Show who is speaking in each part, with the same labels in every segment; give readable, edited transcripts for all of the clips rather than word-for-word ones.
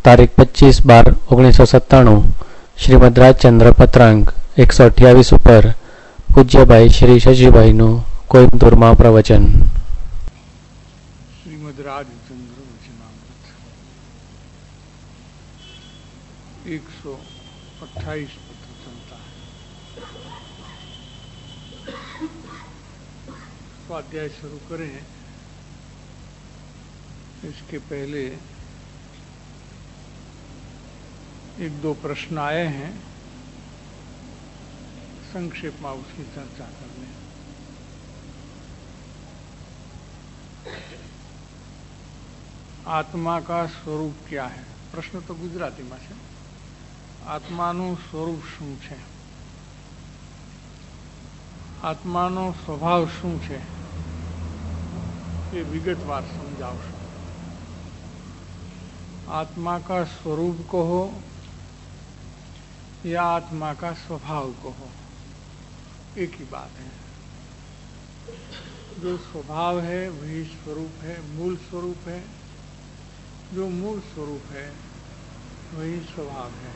Speaker 1: तारीख 25/12/1997 श्रीमद રાજચંદ્ર પત્રાંક 128 ઉપર પૂજ્યભાઈ શ્રી શશીભાઈનું કોઈમ્બતુરમાં પ્રવચન.
Speaker 2: શ્રીમદ રાજચંદ્ર વચનામૃત 128 पत्र चलता है. स्वाध्याय शुरू करें इसके पहले एक दो प्रश्न आए हैं, संक्षेप में उसकी चर्चा करने. आत्मा का स्वरूप क्या है? प्रश्न तो गुजराती में है. आत्माનું સ્વરૂપ શું છે? આત્માનો સ્વભાવ શું છે એ વિગતવાર સમજાવશો. आत्मा का स्वरूप कहो या आत्मा का स्वभाव कहो, एक ही बात है. जो स्वभाव है वही स्वरूप है, मूल स्वरूप है. जो मूल स्वरूप है वही स्वभाव है.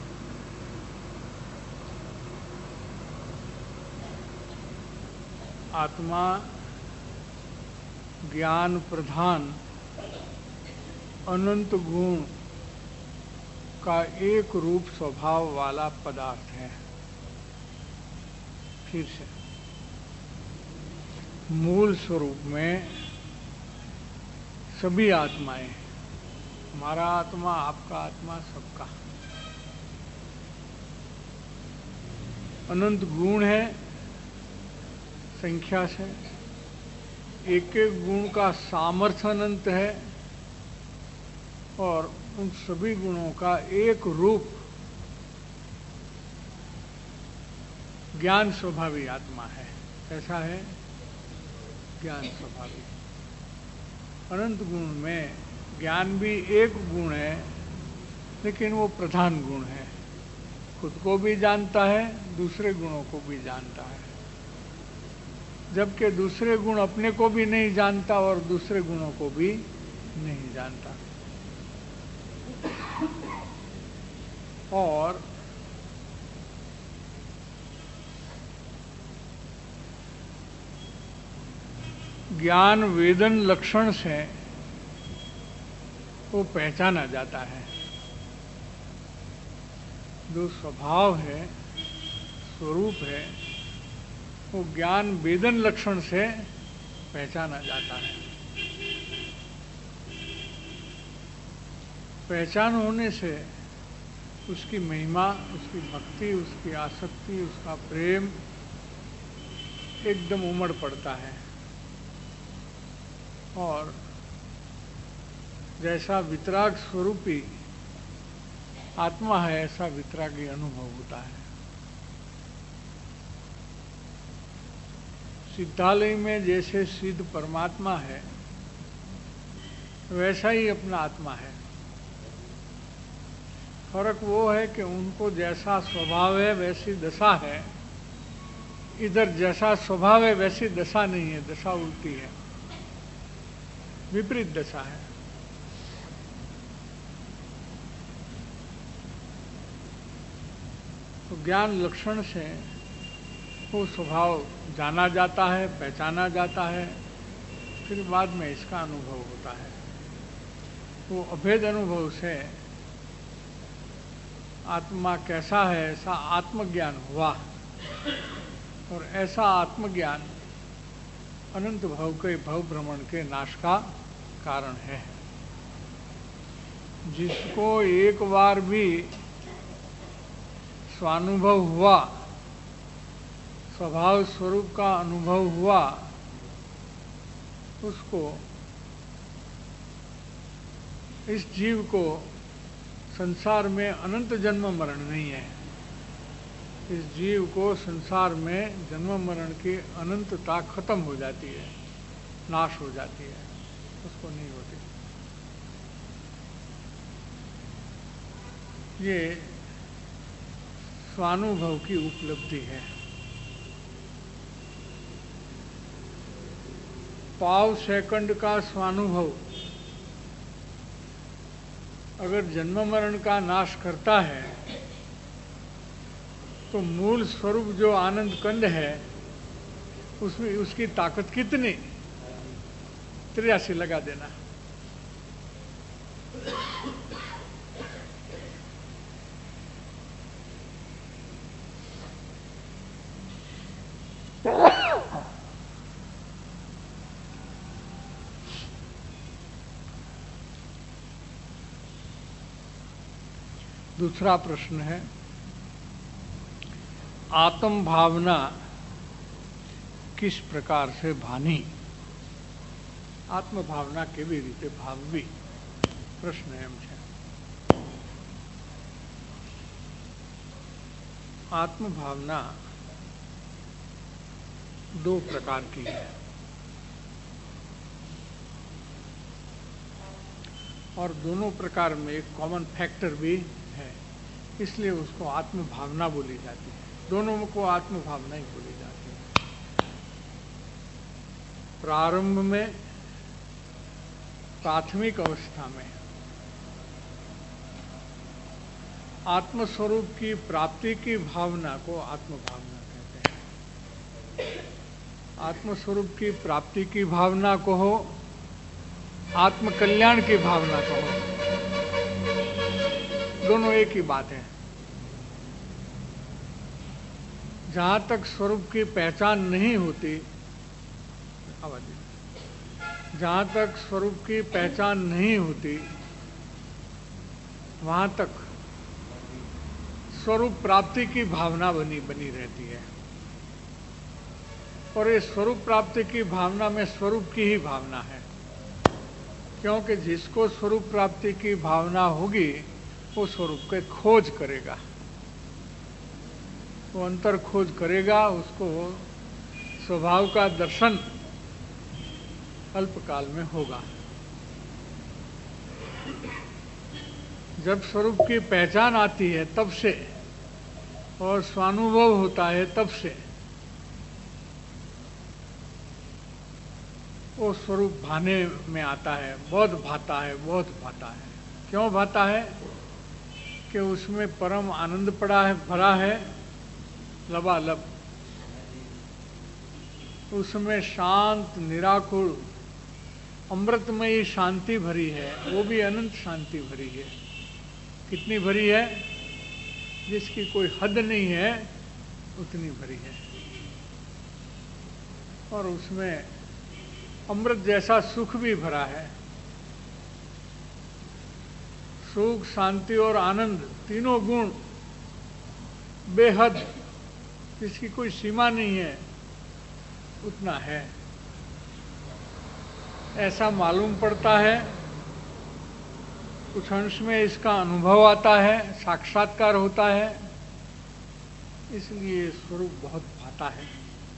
Speaker 2: आत्मा ज्ञान प्रधान अनंत गुण का एक रूप स्वभाव वाला पदार्थ है. फिर से मूल स्वरूप में सभी आत्माएं, हमारा आत्मा, आपका आत्मा, सबका अनंत गुण है. संख्या से एक एक गुण का सामर्थ्य अनंत है और उन सभी गुणों का एक रूप ज्ञान स्वभावी आत्मा है. ऐसा है ज्ञान स्वभावी. अनंत गुण में ज्ञान भी एक गुण है, लेकिन वो प्रधान गुण है. खुद को भी जानता है, दूसरे गुणों को भी जानता है. जबकि दूसरे गुण अपने को भी नहीं जानता और दूसरे गुणों को भी नहीं जानता. और ज्ञान वेदन लक्षण से वो पहचाना जाता है. जो स्वभाव है, स्वरूप है, वो ज्ञान वेदन लक्षण से पहचाना जाता है. पहचान होने से उसकी महिमा, उसकी भक्ति, उसकी आसक्ति, उसका प्रेम एकदम उमड़ पड़ता है. और जैसा वितराग स्वरूपी आत्मा है, ऐसा वितरागी अनुभव होता है. सिद्धालय में जैसे सिद्ध परमात्मा है, वैसा ही अपना आत्मा है. फर्क वो है कि उनको जैसा स्वभाव है वैसी दशा है. इधर जैसा स्वभाव है वैसी दशा नहीं है, दशा उल्टी है, विपरीत दशा है. तो ज्ञान लक्षण से वो स्वभाव जाना जाता है, पहचाना जाता है. फिर बाद में इसका अनुभव होता है. वो अभेद अनुभव से आत्मा कैसा है ऐसा आत्मज्ञान हुआ. और ऐसा आत्मज्ञान अनंत भव के भव भ्रमण के नाश का कारण है. जिसको एक बार भी स्वानुभव हुआ, स्वभाव स्वरूप का अनुभव हुआ, उसको, इस जीव को संसार में अनंत जन्म मरण नहीं है. इस जीव को संसार में जन्म मरण की अनंतता खत्म हो जाती है, नाश हो जाती है, उसको नहीं होती. ये स्वानुभव की उपलब्धि है. पाव सेकंड का स्वानुभव अगर जन्म मरण का नाश करता है तो मूल स्वरूप जो आनंद कंद है उसमें उसकी ताकत कितनी? 83 लगा देना। दूसरा प्रश्न है, आत्म भावना किस प्रकार से भानी? आत्म भावना केवी रीते भाववी? प्रश्न एम छे। आत्म भावना दो प्रकार की है और दोनों प्रकार में एक कॉमन फैक्टर भी है, इसलिए उसको आत्म भावना बोली जाती है। दोनों को आत्म भावना ही बोली जाती है। प्रारंभ में, प्राथमिक अवस्था में आत्मस्वरूप की प्राप्ति की भावना को आत्म भावना कहते हैं। आत्मस्वरूप की प्राप्ति की भावना को हो, आत्म कल्याण की भावना को हो, दोनों एक ही बात है। जहां तक स्वरूप की पहचान नहीं होती, जहां तक स्वरूप की पहचान नहीं होती वहां तक स्वरूप प्राप्ति की भावना बनी रहती है। और ये स्वरूप प्राप्ति की भावना में स्वरूप की ही भावना है, क्योंकि जिसको स्वरूप प्राप्ति की भावना होगी वो स्वरूप के खोज करेगा, वो अंतर खोज करेगा, उसको स्वभाव का दर्शन अल्पकाल में होगा। जब स्वरूप की पहचान आती है तब से और स्वानुभव होता है तब से वो स्वरूप भाने में आता है, बहुत भाता है, बहुत भाता है। क्यों भाता है? कि उसमें परम आनंद पड़ा है, भरा है लबालब। उसमें शांत निराकुल अमृतमयी शांति भरी है, वो भी अनंत शांति भरी है। कितनी भरी है? जिसकी कोई हद नहीं है उतनी भरी है। और उसमें अमृत जैसा सुख भी भरा है। सुख, शांति और आनंद तीनों गुण बेहद, जिसकी कोई सीमा नहीं है, उतना है। ऐसा मालूम पड़ता है, कुछ अंश में इसका अनुभव आता है, साक्षात्कार होता है, इसलिए स्वरूप बहुत भाता है।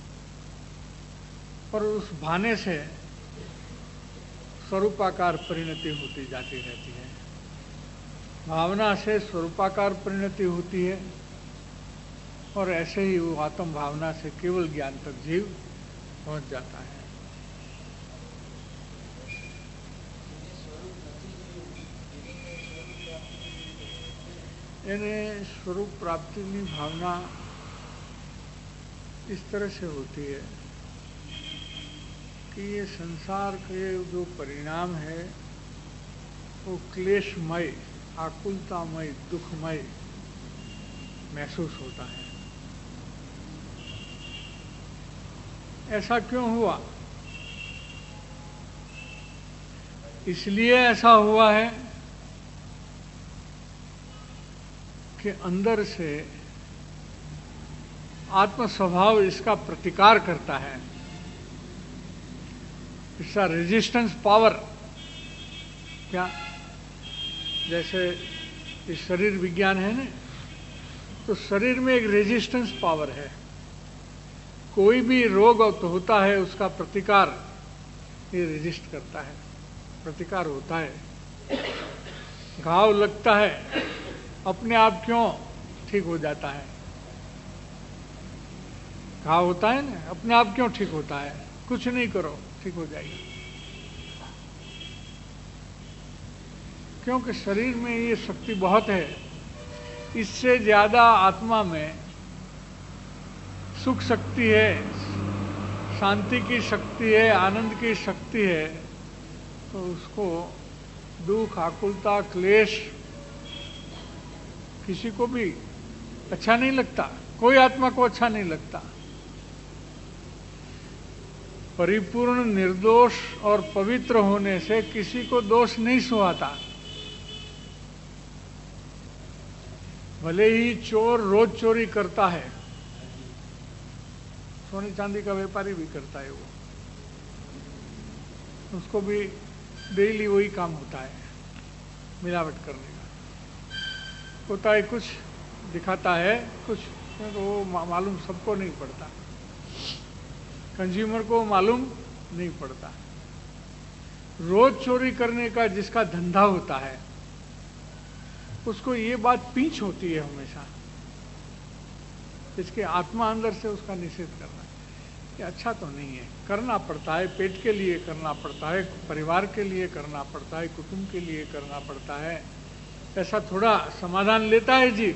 Speaker 2: पर उस भाने से स्वरूपाकार परिणति होती जाती रहती है। भावना से स्वरूपाकार परिणति होती है और ऐसे ही वो आत्म भावना से केवल ज्ञान तक जीव पहुंच जाता है। यानी स्वरूप प्राप्ति की भावना इस तरह से होती है कि ये संसार के जो परिणाम है वो क्लेशमय, आकुलतामय, दुखमय महसूस होता है। ऐसा क्यों हुआ? इसलिए ऐसा हुआ है कि अंदर से आत्म स्वभाव इसका प्रतिकार करता है। इसका रेजिस्टेंस पावर, क्या जैसे ये शरीर विज्ञान है ना, तो शरीर में एक रेजिस्टेंस पावर है। कोई भी रोग तो होता है, उसका प्रतिकार ये रेजिस्ट करता है, प्रतिकार होता है। घाव लगता है, अपने आप क्यों ठीक हो जाता है? घाव होता है ना, अपने आप क्यों ठीक होता है? कुछ नहीं करो, ठीक हो जाएगी। क्योंकि शरीर में ये शक्ति बहुत है, इससे ज्यादा आत्मा में सुख शक्ति है, शांति की शक्ति है, आनंद की शक्ति है, तो उसको दुख, आकुलता, क्लेश किसी को भी अच्छा नहीं लगता, कोई आत्मा को अच्छा नहीं लगता। परिपूर्ण निर्दोष और पवित्र होने से किसी को दोष नहीं सुहाता। भले ही चोर रोज चोरी करता है, सोने चांदी का व्यापारी भी करता है, वो उसको भी डेली वही काम होता है, मिलावट करने का होता है। कुछ दिखाता है, कुछ तो वो मालूम सबको नहीं पड़ता, कंज्यूमर को मालूम नहीं पड़ता। रोज चोरी करने का जिसका धंधा होता है, उसको ये बात पींच होती है हमेशा, इसके आत्मा अंदर से उसका निषेध करना कि अच्छा तो नहीं है, करना पड़ता है, पेट के लिए करना पड़ता है, परिवार के लिए करना पड़ता है, कुटुंब के लिए करना पड़ता है, ऐसा थोड़ा समाधान लेता है जी।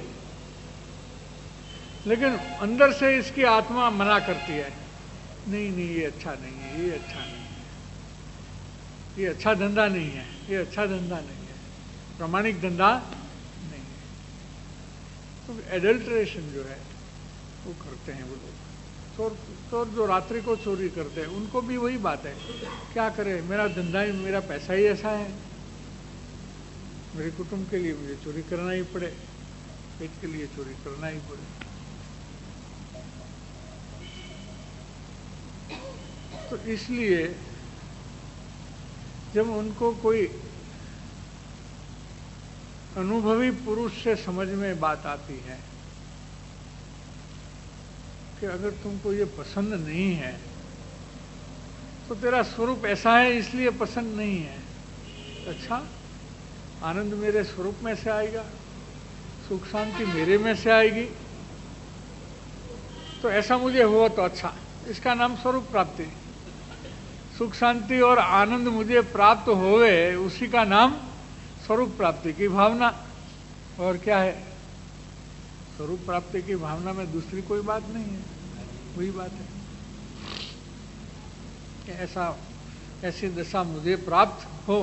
Speaker 2: लेकिन अंदर से इसकी आत्मा मना करती है, नहीं नहीं ये अच्छा नहीं है, ये अच्छा नहीं है, ये अच्छा धंधा नहीं है, ये अच्छा धंधा नहीं है, प्रामाणिक धंधा नहीं है। तो एडल्ट्रेशन जो है वो करते हैं वो लोग। चोर जो रात्रि को चोरी करते हैं, उनको भी वही बात है, क्या करे, मेरा धंधा ही, मेरा पैसा ही ऐसा है, मेरे कुटुंब के लिए मुझे चोरी करना ही पड़े, पेट के लिए चोरी करना ही पड़े। तो इसलिए जब उनको कोई अनुभवी पुरुष से समझ में बात आती है कि अगर तुमको ये पसंद नहीं है तो तेरा स्वरूप ऐसा है इसलिए पसंद नहीं है, अच्छा आनंद मेरे स्वरूप में से आएगा, सुख शांति मेरे में से आएगी, तो ऐसा मुझे हुआ तो अच्छा, इसका नाम स्वरूप प्राप्ति। सुख शांति और आनंद मुझे प्राप्त होवे, उसी का नाम स्वरूप प्राप्ति की भावना। और क्या है, स्वरूप प्राप्ति की भावना में दूसरी कोई बात नहीं है, वही बात है कि ऐसी दशा मुझे प्राप्त हो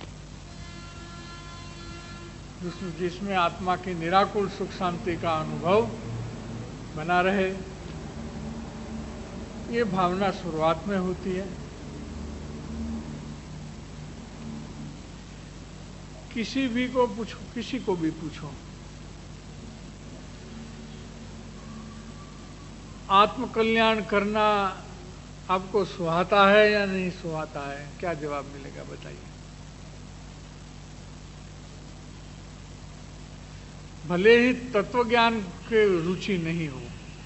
Speaker 2: जिसमें आत्मा की निराकुल सुख शांति का अनुभव बना रहे। ये भावना शुरुआत में होती है। किसी को भी पूछो, आत्म कल्याण करना आपको सुहाता है या नहीं सुहाता है, क्या जवाब मिलेगा बताइए। भले ही तत्वज्ञान के रुचि नहीं हो,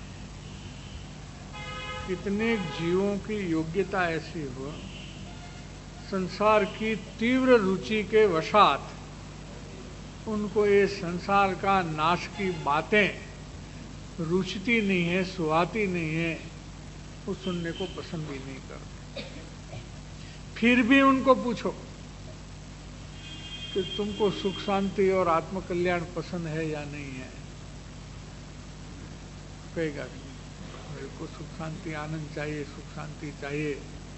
Speaker 2: कितने जीवों की योग्यता ऐसी हो, संसार की तीव्र रुचि के वशात उनको ये संसार का नाश की बातें रुचती नहीं है, सुहाती नहीं है, वो सुनने को पसंद भी नहीं करते। फिर भी उनको पूछो कि तुमको सुख शांति और आत्म कल्याण पसंद है या नहीं है, कहेगा कि मेरे को सुख शांति आनंद चाहिए, सुख शांति चाहिए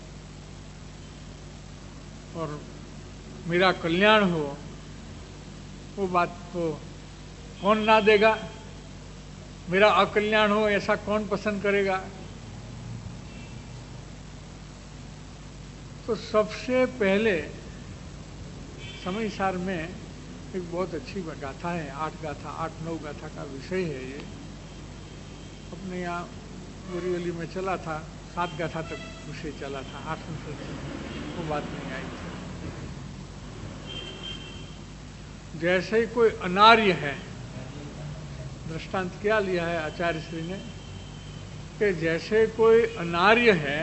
Speaker 2: और मेरा कल्याण हो, वो बात को कौन ना देगा। मेरा अकल्याण हो ऐसा कौन पसंद करेगा। तो सबसे पहले समय सार में एक बहुत अच्छी गाथा है, 8-9 गाथा का विषय है ये। अपने यहाँ बोरीवली में चला था, 7 गाथा तक विषय चला था, 8 से वो बात नहीं आई थी। जैसे ही कोई अनार्य है, दृष्टांत क्या लिया है आचार्य श्री ने कि जैसे कोई अनार्य है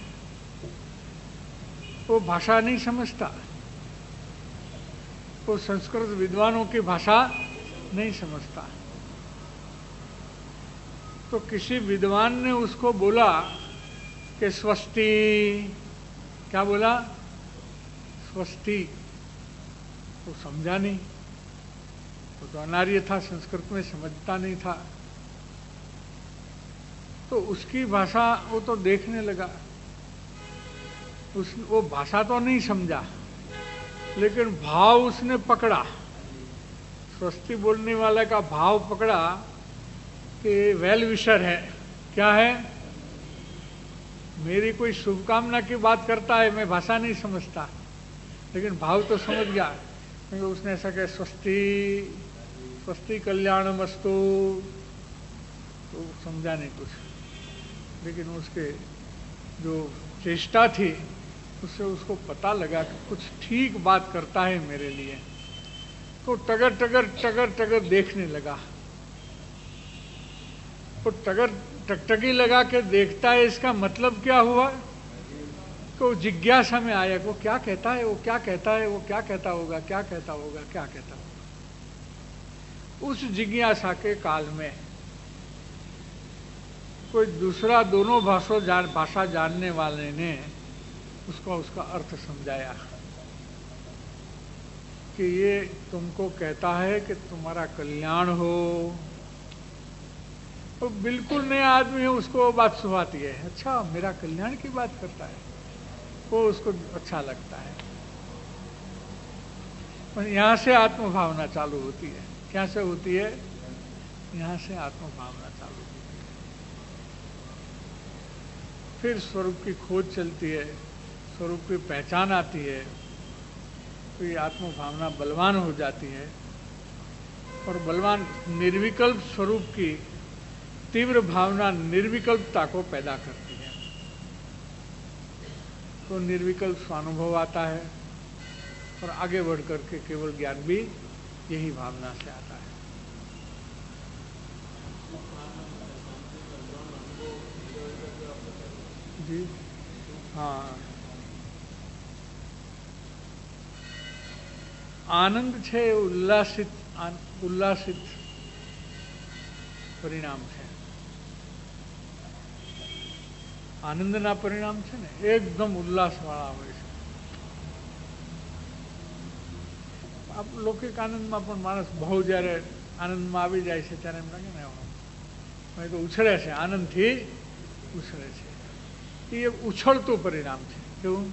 Speaker 2: वो भाषा नहीं समझता, वो संस्कृत विद्वानों की भाषा नहीं समझता, तो किसी विद्वान ने उसको बोला कि स्वस्ति, क्या बोला, स्वस्ति, वो समझा नहीं, वो तो अनार्य था, संस्कृत में समझता नहीं था। तो उसकी भाषा वो तो देखने लगा, वो भाषा तो नहीं समझा, लेकिन भाव उसने पकड़ा। स्वस्ति बोलने वाले का भाव पकड़ा कि वेल विशर है। क्या है? मेरी कोई शुभकामना की बात करता है, मैं भाषा नहीं समझता, लेकिन भाव तो समझ गया। क्योंकि उसने ऐसा कहा, स्वस्ति स्वस्ति कल्याणमस्तु, तो समझा नहीं कुछ, लेकिन उसके जो चेष्टा थी उससे उसको पता लगा कि कुछ ठीक बात करता है मेरे लिए। तो टगर टगर टगर टगर देखने लगा, तो टगर टकटकी लगा के देखता है, इसका मतलब क्या हुआ? तो जिज्ञासा में आया, वो क्या कहता है, वो क्या कहता है, वो क्या कहता होगा, क्या कहता होगा, क्या कहता होगा। उस जिज्ञासा के काल में कोई दूसरा दोनों भाषा जानने वाले ने उसको उसका अर्थ समझाया कि ये तुमको कहता है कि तुम्हारा कल्याण हो। तो बिल्कुल नया आदमी है, उसको बात सुहाती है, अच्छा मेरा कल्याण की बात करता है, वो उसको अच्छा लगता है। पर यहां से आत्मभावना चालू होती है। क्या से होती है? यहां से आत्मभावना चालू होती है। फिर स्वरूप की खोज चलती है, स्वरूप की पहचान आती है, तो ये आत्मभावना बलवान हो जाती है, और बलवान निर्विकल्प स्वरूप की तीव्र भावना निर्विकल्पता को पैदा करती है। तो निर्विकल्प स्वानुभव आता है, और आगे बढ़ करके केवल ज्ञान भी यही भावना से आता है। जी हाँ, आनंद છે ઉલ્લાસિત પરિણામ છે। આનંદના પરિણામ છે ને એકદમ ઉલ્લાસવાળા હોય છે। આપ લૌકિક આનંદમાં પણ માણસ બહુ જ્યારે આનંદમાં આવી જાય છે ત્યારે એમ લાગે ને તો ઉછળે છે, આનંદથી ઉછળે છે। એ ઉછળતું પરિણામ છે। કેવું?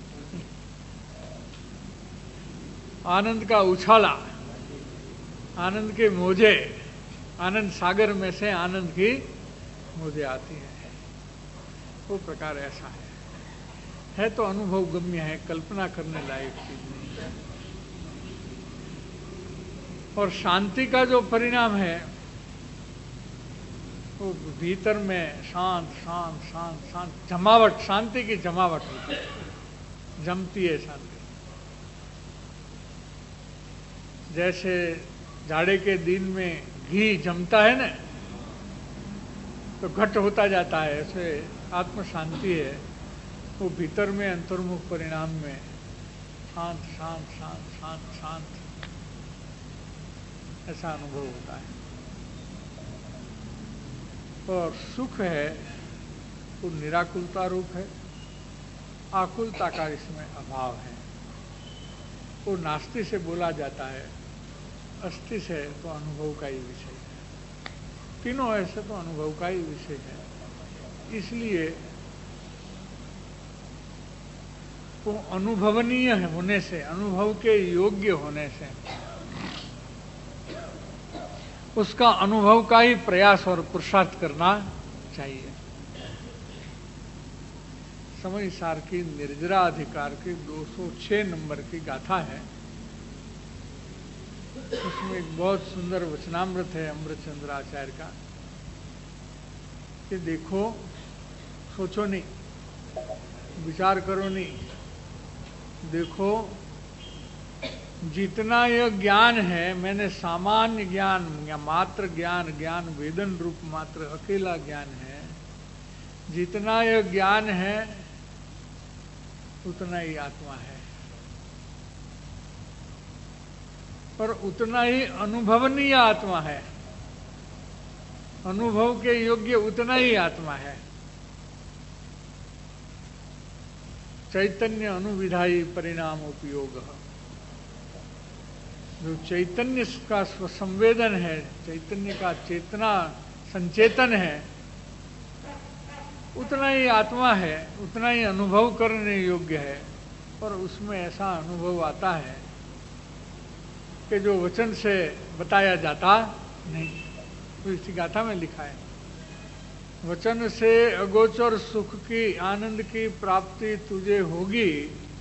Speaker 2: आनंद का उछाला, आनंद के मौजे, आनंद सागर में से आनंद की मौजे आती है, वो प्रकार ऐसा है तो अनुभव गम्य है, कल्पना करने लायक चीज नहीं है। और शांति का जो परिणाम है वो भीतर में शांत शांत शांत शांत जमावट, शांति की जमावट होती है, जमती है शांति। जैसे जाड़े के दिन में घी जमता है ना, तो घट होता जाता है, ऐसे आत्म शांति है वो भीतर में अंतर्मुख परिणाम में शांत शांत शांत शांत शांत ऐसा अनुभव होता है। और सुख है वो निराकुलता रूप है, आकुलता का इसमें अभाव है। वो नास्ति से बोला जाता है, अस्ति से तो अनुभव का ही विषय है, तीनों ऐसे तो अनुभव का ही विषय है। इसलिए वो अनुभवनीय होने से, अनुभव के योग्य होने से उसका अनुभव का ही प्रयास और पुरुषार्थ करना चाहिए। समय सार की निर्जरा अधिकार की 206 नंबर की गाथा है, उसमें एक बहुत सुंदर वचनामृत है अमृतचंद्र आचार्य का कि देखो, सोचो नहीं, विचार करो नहीं, देखो जितना यह ज्ञान है, मैंने सामान्य ज्ञान या मात्र ज्ञान, ज्ञान वेदन रूप मात्र अकेला ज्ञान है, जितना यह ज्ञान है उतना ही आत्मा है, पर उतना ही अनुभवनीय आत्मा है, अनुभव के योग्य उतना ही आत्मा है। चैतन्य अनुविधायी परिणाम उपयोग, जो चैतन्य का स्वसंवेदन है, चैतन्य का चेतना संचेतन है, उतना ही आत्मा है, उतना ही अनुभव करने योग्य है। पर उसमें ऐसा अनुभव आता है कि जो वचन से बताया जाता नहीं। तो इसी गाथा में लिखा है, वचन से अगोचर सुख की आनंद की प्राप्ति तुझे होगी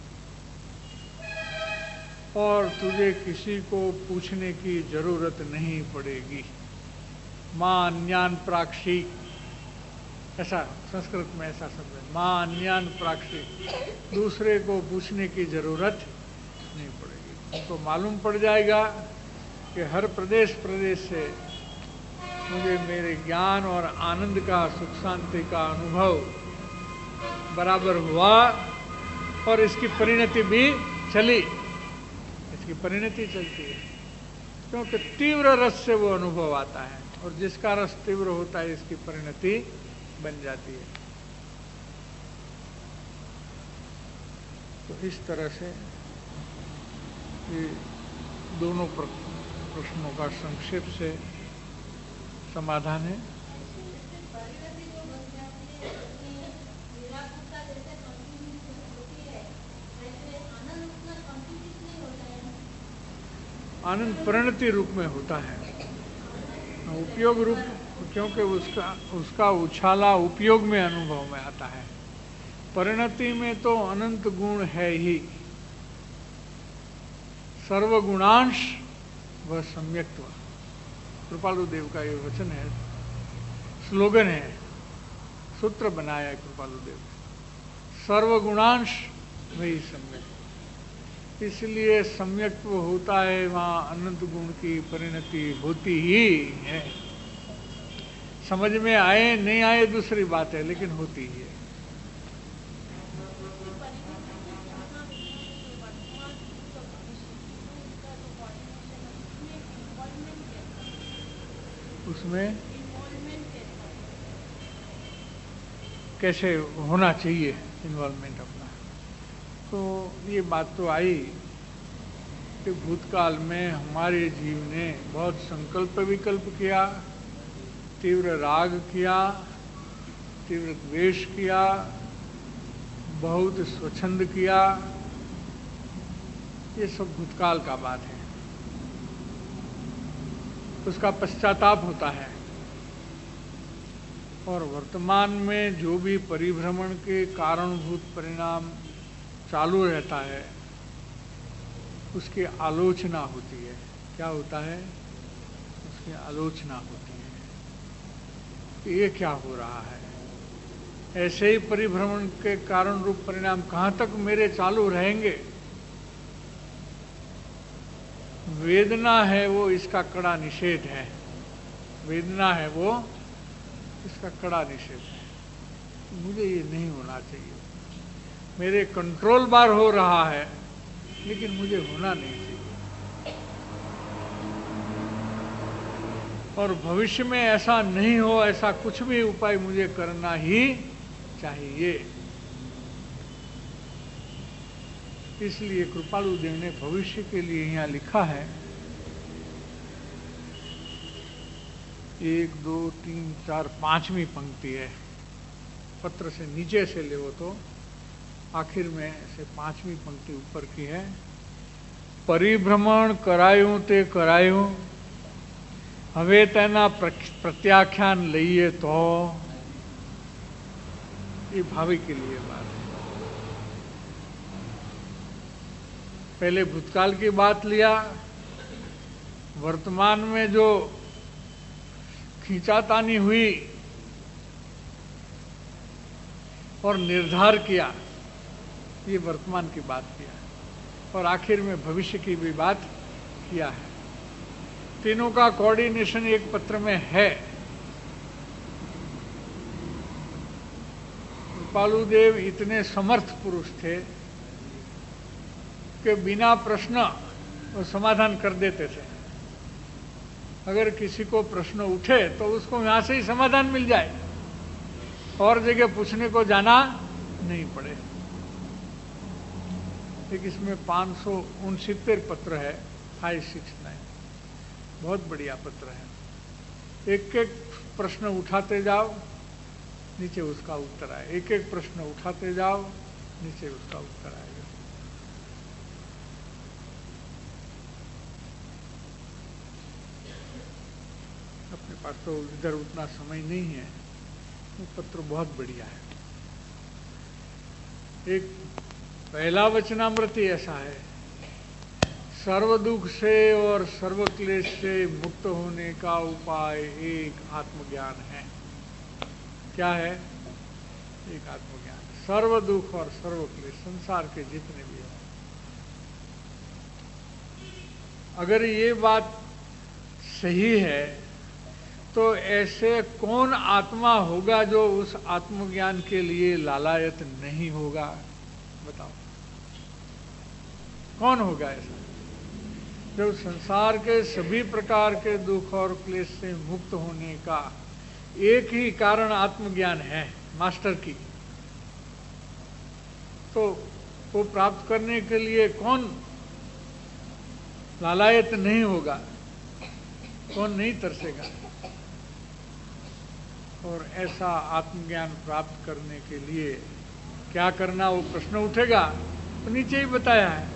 Speaker 2: और तुझे किसी को पूछने की जरूरत नहीं पड़ेगी। मां अन्यान प्राक्षी, ऐसा संस्कृत में ऐसा शब्द है, मां अन्यान प्राक्षी, दूसरे को पूछने की जरूरत नहीं पड़ेगी। उनको मालूम पड़ जाएगा कि हर प्रदेश से मुझे मेरे ज्ञान और आनंद का, सुख शांति का अनुभव बराबर हुआ और इसकी परिणति भी चली, इसकी परिणति चलती है, क्योंकि तीव्र रस से वो अनुभव आता है और जिसका रस तीव्र होता है इसकी परिणति बन जाती है। तो इस तरह से ये दोनों प्रश्नों का संक्षेप से समाधान है। आनंद परिणति रूप में होता है, उपयोग रूप, क्योंकि उसका उछाला उपयोग में अनुभव में आता है। परिणति में तो अनंत गुण है ही, सर्वगुणांश व सम्यक्त्व। कृपालु देव का ये वचन है, स्लोगन है, सूत्र बनाया है कृपालु देव, सर्वगुणांश वही सम्यक। इसलिए सम्यक्त्व होता है, वहां अनंत गुण की परिणति होती ही है। समझ में आए नहीं आए दूसरी बात है, लेकिन होती ही है। उसमें कैसे होना चाहिए इन्वॉल्वमेंट अपना। तो ये बात तो आई कि भूतकाल में हमारे जीव ने बहुत संकल्प विकल्प किया, तीव्र राग किया, तीव्र द्वेष किया, बहुत स्वच्छंद किया। ये सब भूतकाल का बात है, उसका पश्चाताप होता है। और वर्तमान में जो भी परिभ्रमण के कारणभूत परिणाम चालू रहता है, उसकी आलोचना होती है। क्या होता है? उसकी आलोचना होती है कि ये क्या हो रहा है। ऐसे ही परिभ्रमण के कारण रूप परिणाम कहाँ तक मेरे चालू रहेंगे? वेदना है वो इसका कड़ा निषेध है, वेदना है वो इसका कड़ा निषेध है। मुझे ये नहीं होना चाहिए, मेरे कंट्रोल बार हो रहा है, लेकिन मुझे होना नहीं चाहिए। और भविष्य में ऐसा नहीं हो, ऐसा कुछ भी उपाय मुझे करना ही चाहिए। इसलिए कृपालु देव ने भविष्य के लिए यहाँ लिखा है, 1, 2, 3, 4, 5वीं पंक्ति है, पत्र से नीचे से ले वो तो आखिर में से 5वीं पंक्ति ऊपर की है। परिभ्रमण करायूं ते करायूं, हवे तेना प्रत्याख्यान लईए तो। ये भावी के लिए बात है। पहले भूतकाल की बात लिया, वर्तमान में जो खींचातानी हुई और निर्धार किया, ये वर्तमान की बात किया, और आखिर में भविष्य की भी बात किया है। तीनों का कोऑर्डिनेशन एक पत्र में है। कृपालु देव इतने समर्थ पुरुष थे कि बिना प्रश्न वो समाधान कर देते थे। अगर किसी को प्रश्न उठे तो उसको यहां से ही समाधान मिल जाए, और जगह पूछने को जाना नहीं पड़े। एक इसमें 569 पत्र है, 569। बहुत बढ़िया पत्र है। एक एक प्रश्न उठाते जाओ, नीचे उसका उत्तर आए। एक एक प्रश्न उठाते जाओ, नीचे उसका उत्तर आएगा। अपने पास तो इधर उतना समय नहीं है। वो पत्र बहुत बढ़िया है। एक पहला वचनामृत ऐसा है, सर्व दुख से और सर्व क्लेश से मुक्त होने का उपाय एक आत्मज्ञान है। क्या है? एक आत्मज्ञान। सर्व दुख और सर्व क्लेश, संसार के जितने भी हो, अगर ये बात सही है तो ऐसे कौन आत्मा होगा जो उस आत्मज्ञान के लिए लालायत नहीं होगा? बताओ, कौन होगा ऐसा जो संसार के सभी प्रकार के दुख और क्लेश से मुक्त होने का एक ही कारण आत्मज्ञान है, मास्टर की। तो वो प्राप्त करने के लिए कौन लालायत नहीं होगा? कौन नहीं तरसेगा? और ऐसा आत्मज्ञान प्राप्त करने के लिए क्या करना, वो प्रश्न उठेगा। तो नीचे ही बताया है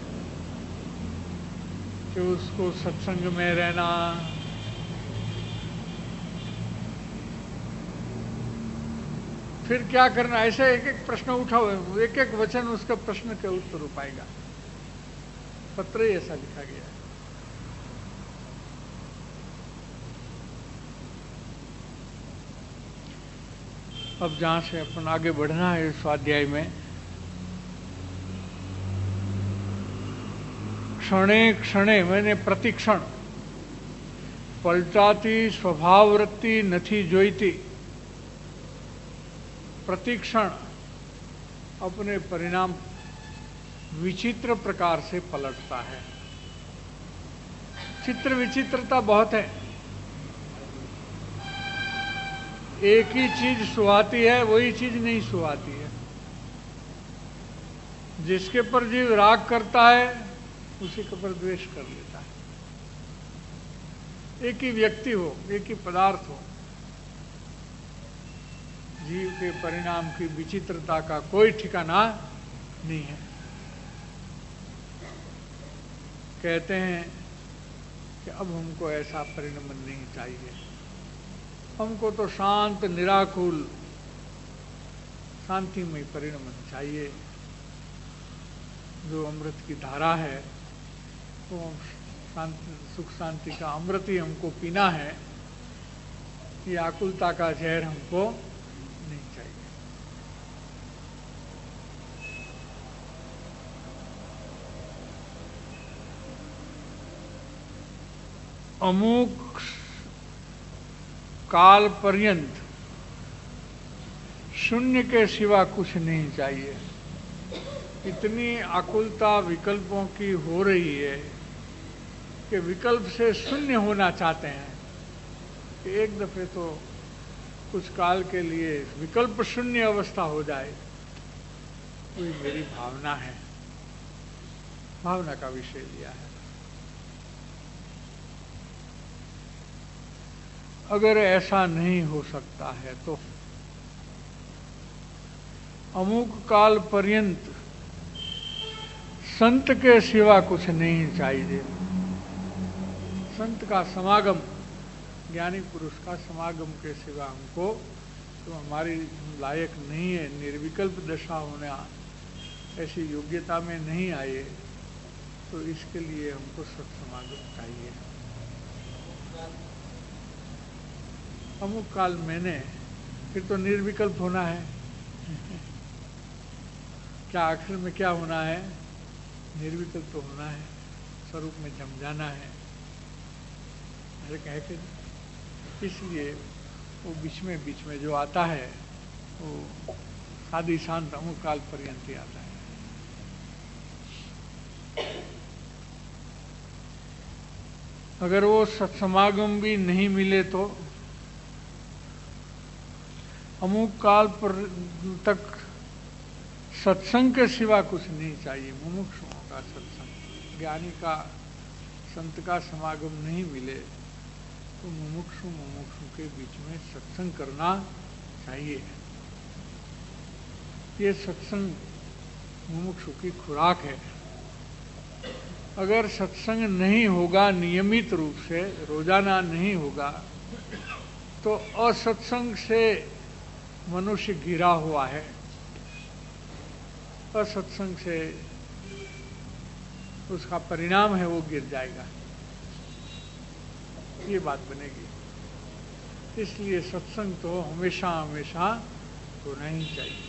Speaker 2: कि उसको सत्संग में रहना, फिर क्या करना, ऐसे एक एक प्रश्न उठाओ, एक एक वचन उसका प्रश्न के उत्तर पाएगा। पत्र ही ऐसा लिखा गया है। अब जहां से अपन आगे बढ़ना है स्वाध्याय में, क्षणे क्षणे मैंने प्रतिक्षण पलटाती स्वभाववृत्ति नथी जोईती। प्रतिक्षण अपने परिणाम विचित्र प्रकार से पलटता है। चित्र विचित्रता बहुत है। एक ही चीज सुहाती है, वही चीज नहीं सुहाती है। जिसके पर जीव राग करता है उसी के पर द्वेष कर लेता है। एक ही व्यक्ति हो, एक ही पदार्थ हो, जीव के परिणाम की विचित्रता का कोई ठिकाना नहीं है। कहते हैं कि अब हमको ऐसा परिणमन नहीं चाहिए, हमको तो शांत निराकुल शांतिमय परिणमन चाहिए। जो अमृत की धारा है वो शांति सुख शांति का अमृत ही हमको पीना है। ये आकुलता का जहर हमको नहीं चाहिए। अमुक काल पर्यंत शून्य के सिवा कुछ नहीं चाहिए। इतनी आकुलता विकल्पों की हो रही है कि विकल्प से शून्य होना चाहते हैं कि एक दफे तो कुछ काल के लिए विकल्प शून्य अवस्था हो जाए। कोई मेरी भावना है, भावना का विषय लिया है। अगर ऐसा नहीं हो सकता है तो अमुक काल पर्यंत संत के सिवा कुछ नहीं चाहिए। संत का समागम, ज्ञानी पुरुष का समागम के सिवा हमको तो हमारी लायक नहीं है। निर्विकल्प दशा होना ऐसी योग्यता में नहीं आए तो इसके लिए हमको सत्समागम चाहिए। अमुक काल मैंने फिर तो निर्विकल्प होना है। क्या आखिर में क्या होना है? निर्विकल्प तो होना है, स्वरूप में जम जाना है। अरे कहे कि इसलिए वो बीच में जो आता है वो साधी शांत अमुक काल पर्यंत ही आता है। अगर वो सत्समागम भी नहीं मिले तो अमुक काल पर तक सत्संग के सिवा कुछ नहीं चाहिए। मुमुक्षुओं का सत्संग, ज्ञानी का संत का समागम नहीं मिले तो मुमुक्षु के बीच में सत्संग करना चाहिए। ये सत्संग मुमुक्षु की खुराक है। अगर सत्संग नहीं होगा नियमित रूप से, रोजाना नहीं होगा, तो असत्संग से मनुष्य घिरा हुआ है। असत्संग से उसका परिणाम है वो गिर जाएगा, ये बात बनेगी। इसलिए सत्संग तो हमेशा हमेशा होना ही चाहिए।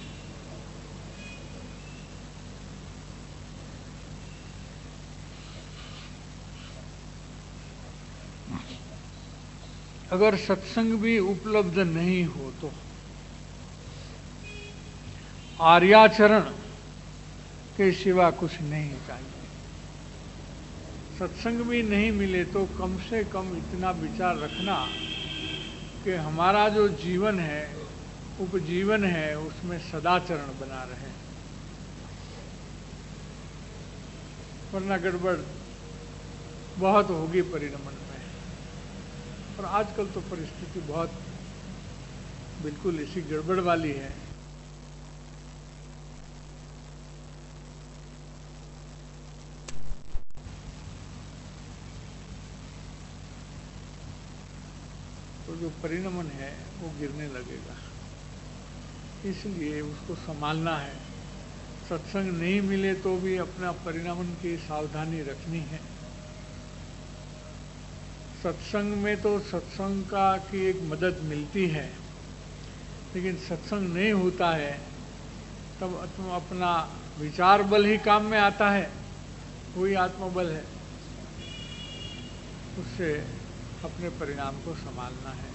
Speaker 2: अगर सत्संग भी उपलब्ध नहीं हो तो आर्याचरण के सिवा कुछ नहीं चाहिए। सत्संग भी नहीं मिले तो कम से कम इतना विचार रखना कि हमारा जो जीवन है, उपजीवन है, उसमें सदाचरण बना रहे, वरना गड़बड़ बहुत होगी परिणमन में। और आजकल तो परिस्थिति बहुत बिल्कुल इसी गड़बड़ वाली है। तो जो परिणमन है वो गिरने लगेगा, इसलिए उसको संभालना है। सत्संग नहीं मिले तो भी अपना परिणमन की सावधानी रखनी है। सत्संग में तो सत्संग की एक मदद मिलती है, लेकिन सत्संग नहीं होता है तब अपना विचार बल ही काम में आता है, वही आत्मबल है। उससे अपने परिणाम को संभालना है।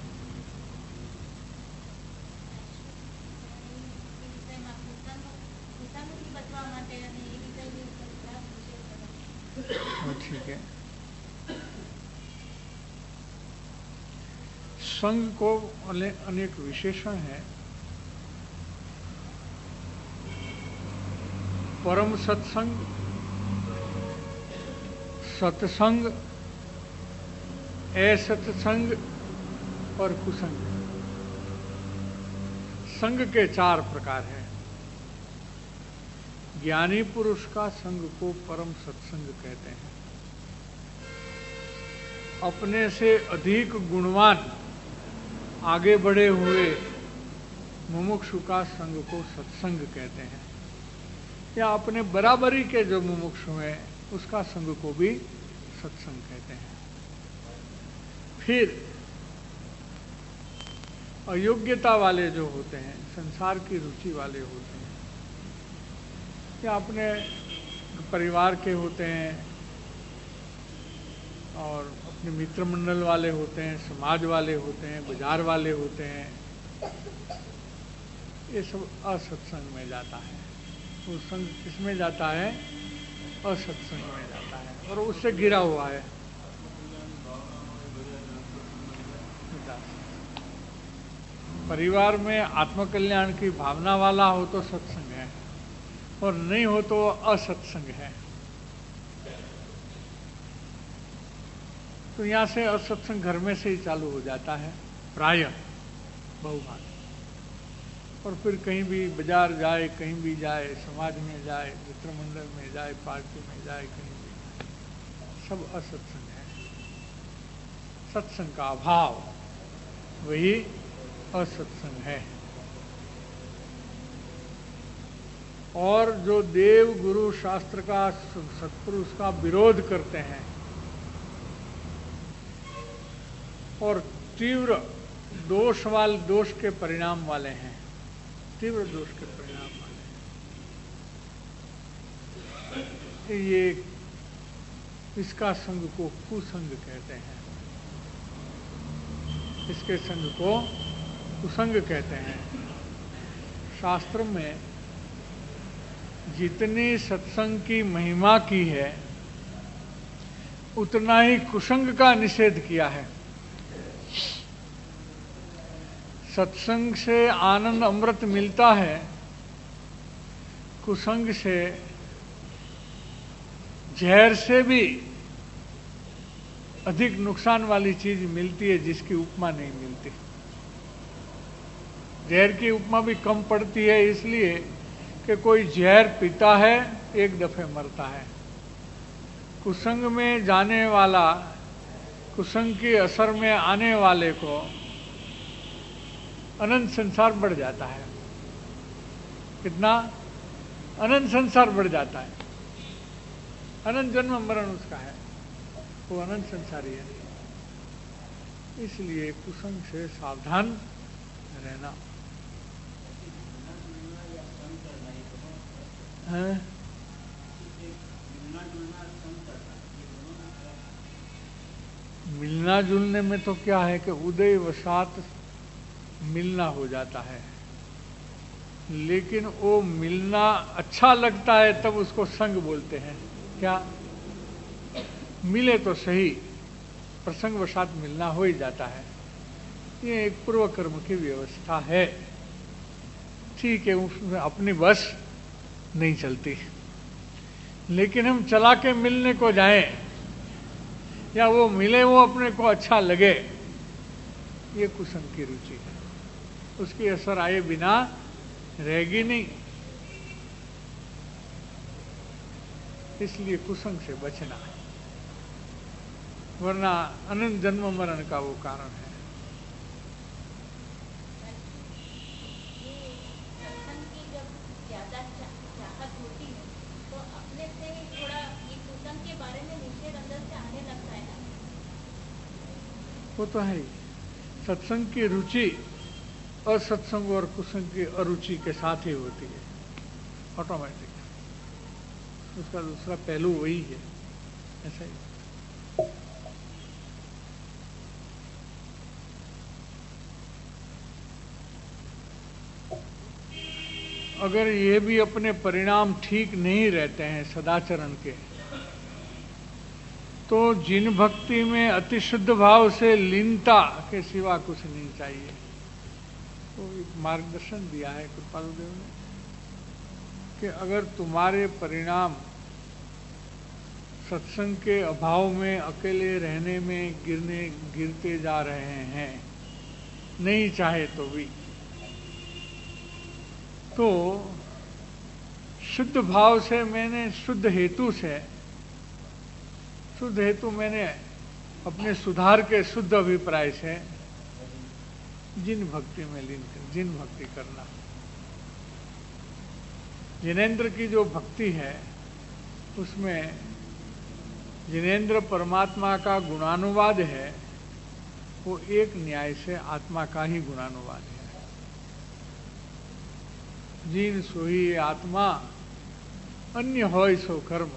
Speaker 2: ठीक है। संग को अनेक विशेषण है। परम सत्संग, सत्संग, असत्संग और कुसंग। संग के 4 प्रकार हैं। ज्ञानी पुरुष का संग को परम सत्संग कहते हैं। अपने से अधिक गुणवान आगे बढ़े हुए मुमुक्षु का संग को सत्संग कहते हैं, या अपने बराबरी के जो मुमुक्षु हैं उसका संग को भी सत्संग कहते हैं। फिर अयोग्यता वाले जो होते हैं, संसार की रुचि वाले होते हैं, या अपने परिवार के होते हैं और अपने मित्र मंडल वाले होते हैं, समाज वाले होते हैं, बाजार वाले होते हैं, ये सब असत्संग में जाता है। वो संग किसमें जाता है? असत्संग में जाता है और उससे घिरा हुआ है। परिवार में आत्मकल्याण की भावना वाला हो तो सत्संग है, और नहीं हो तो असत्संग है। तो यहाँ से असत्संग घर में से ही चालू हो जाता है प्रायः, बहुभाग। और फिर कहीं भी बाजार जाए, कहीं भी जाए, समाज में जाए, मित्र मंडल में जाए, पार्टी में जाए, कहीं भी, सब असत्संग है। सत्संग का अभाव वही असत्संग है। और जो देव गुरु शास्त्र का, सत्पुरुष का विरोध करते हैं और तीव्र दोष के परिणाम वाले हैं, तीव्र दोष के परिणाम वाले, ये इसका संग को कुसंग कहते हैं। इसके संग को कुसंग कहते हैं। शास्त्र में जितनी सत्संग की महिमा की है उतना ही कुसंग का निषेध किया है। सत्संग से आनंद अमृत मिलता है, कुसंग से जहर से भी अधिक नुकसान वाली चीज मिलती है जिसकी उपमा नहीं मिलती। जहर की उपमा भी कम पड़ती है इसलिए कि कोई जहर पीता है एक दफे मरता है। कुसंग में जाने वाला, कुसंग के असर में आने वाले को अनंत संसार बढ़ जाता है। कितना? अनंत संसार बढ़ जाता है। अनंत जन्म मरण उसका है, वो अनंत संसारी है। इसलिए कुसंग से सावधान रहना है। मिलना जुलने में तो क्या है कि उदय वसात मिलना हो जाता है, लेकिन वो मिलना अच्छा लगता है तब उसको संग बोलते हैं। क्या? मिले तो सही, प्रसंग वसात मिलना हो ही जाता है। ये एक पूर्व कर्म की व्यवस्था है। ठीक है, उसमें अपनी बस नहीं चलती, लेकिन हम चला के मिलने को जाएं या वो मिले वो अपने को अच्छा लगे, ये कुसंग की रुचि है। उसकी असर आए बिना रहेगी नहीं। इसलिए कुसंग से बचना है, वरना अनंत जन्म मरण का वो कारण है। वो तो है ही। सत्संग की रुचि असत्संग और कुसंग की अरुचि के साथ ही होती है, ऑटोमेटिक। उसका दूसरा पहलू वही है। ऐसा ही अगर ये भी अपने परिणाम ठीक नहीं रहते हैं सदाचरण के, तो जिन भक्ति में अति शुद्ध भाव से लीनता के सिवा कुछ नहीं चाहिए। तो एक मार्गदर्शन दिया है कृपालु देव ने कि अगर तुम्हारे परिणाम सत्संग के अभाव में, अकेले रहने में गिरते जा रहे हैं, नहीं चाहे तो भी, तो शुद्ध भाव से मैंने शुद्ध हेतु मैंने अपने सुधार के शुद्ध अभिप्राय से जिन भक्ति में जिन भक्ति करना। जिनेंद्र की जो भक्ति है उसमें जिनेंद्र परमात्मा का गुणानुवाद है, वो एक न्याय से आत्मा का ही गुणानुवाद है। जिन सोई आत्मा अन्य होय सो कर्म,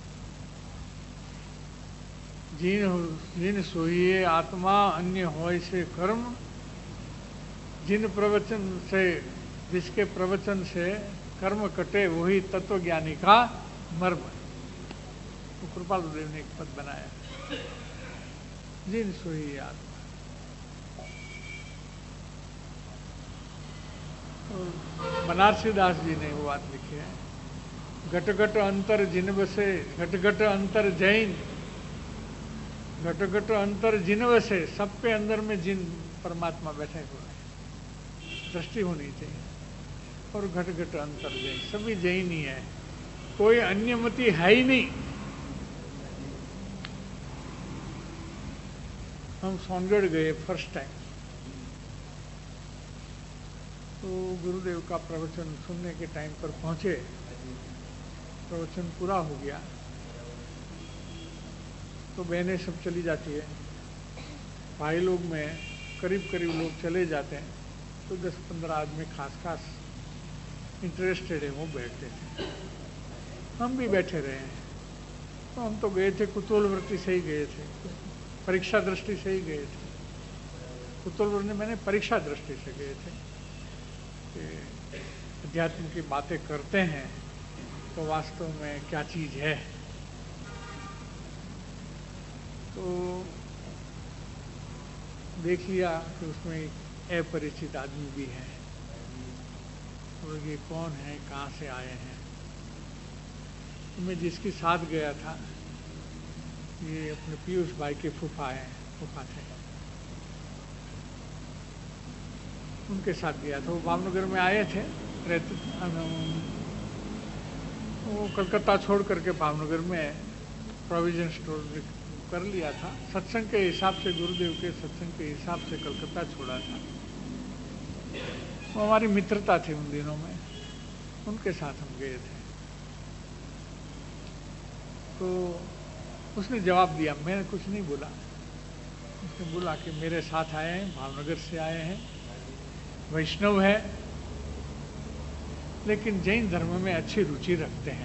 Speaker 2: जिन सोई आत्मा अन्य होय से कर्म, जिन प्रवचन से, जिसके प्रवचन से कर्म कटे वही तत्वज्ञानी का मर्म। तो कृपालु देव ने एक पद बनाया, जिन सोई आत्मा। तो बनारसी दास जी ने वो बात लिखी है, घट घट अंतर जिन बसे, घट घट अंतर जैन, घट घट अंतर जिन बसे, सब पे अंदर में जिन परमात्मा बैठे हुए हैं, दृष्टि होनी चाहिए। और घट घट अंतर जैन, सभी जैन ही है, कोई अन्य मति है ही नहीं। हम सोनगढ़ गए फर्स्ट टाइम, तो गुरुदेव का प्रवचन सुनने के टाइम पर पहुंचे, प्रवचन पूरा हो गया तो बहनें सब चली जाती है, भाई लोग में करीब करीब लोग चले जाते हैं, तो 10-15 आदमी खास इंटरेस्टेड है वो बैठते थे। हम भी बैठे रहे हैं। तो हम तो गए थे कुतूहल वृत्ति से ही गए थे, परीक्षा दृष्टि से ही गए थे। कुतूहल वृत्ति मैंने परीक्षा दृष्टि से गए थे कि अध्यात्म की बातें करते हैं तो वास्तव में क्या चीज है। तो देख लिया कि उसमें एक अपरिचित आदमी भी है, और ये कौन है, कहाँ से आए हैं। तो मैं जिसके साथ गया था ये अपने पीयूष भाई के फूफा हैं, फूफा थे, उनके साथ गया था। वो भावनगर में आए थे, रहते, वो कलकत्ता छोड़ करके भावनगर में प्रोविजन स्टोर कर लिया था। सत्संग के हिसाब से, गुरुदेव के सत्संग के हिसाब से कलकत्ता छोड़ा था। वो हमारी मित्रता थी उन दिनों में, उनके साथ हम गए थे। तो उसने जवाब दिया, मैंने कुछ नहीं बोला। उसने बोला कि मेरे साथ आए हैं, भावनगर से आए हैं, वैष्णव है, लेकिन जैन धर्म में अच्छी रुचि रखते हैं।